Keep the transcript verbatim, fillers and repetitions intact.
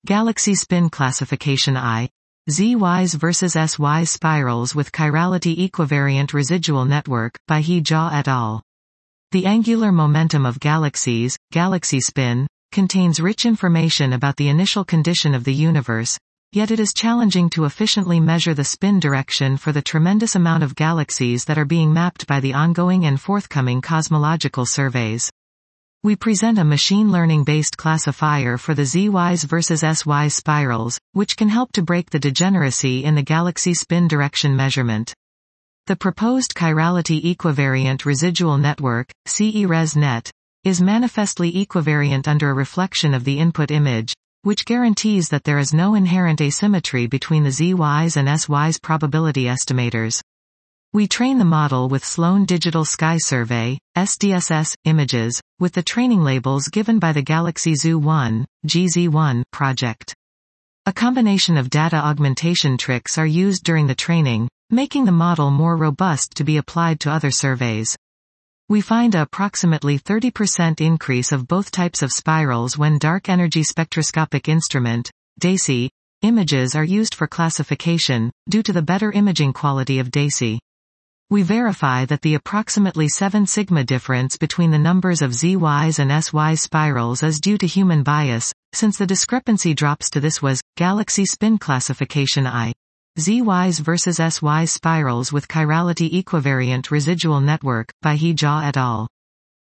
Galaxy Spin Classification I. Z Ys versus S Ys Spirals with Chirality Equivariant Residual Network, by He Jia et al. The angular momentum of galaxies, galaxy spin, contains rich information about the initial condition of the universe, yet it is challenging to efficiently measure the spin direction for the tremendous amount of galaxies that are being mapped by the ongoing and forthcoming cosmological surveys. We present a machine learning-based classifier for the Z Ys versus S Ys spirals, which can help to break the degeneracy in the galaxy spin direction measurement. The proposed chirality equivariant residual network, C E R E S net, is manifestly equivariant under a reflection of the input image, which guarantees that there is no inherent asymmetry between the Z Ys and S Ys probability estimators. We train the model with Sloan Digital Sky Survey, S D S S, images, with the training labels given by the Galaxy Z U one, G Z one, project. A combination of data augmentation tricks are used during the training, making the model more robust to be applied to other surveys. We find a approximately thirty percent increase of both types of spirals when dark energy spectroscopic instrument, DESI, images are used for classification, due to the better imaging quality of DESI. We verify that the approximately seven sigma difference between the numbers of Z Ys and S Ys spirals is due to human bias, since the discrepancy drops to this was, Galaxy Spin Classification I. Z Ys versus S Ys spirals with Chirality Equivariant Residual Network, by He Jia et al.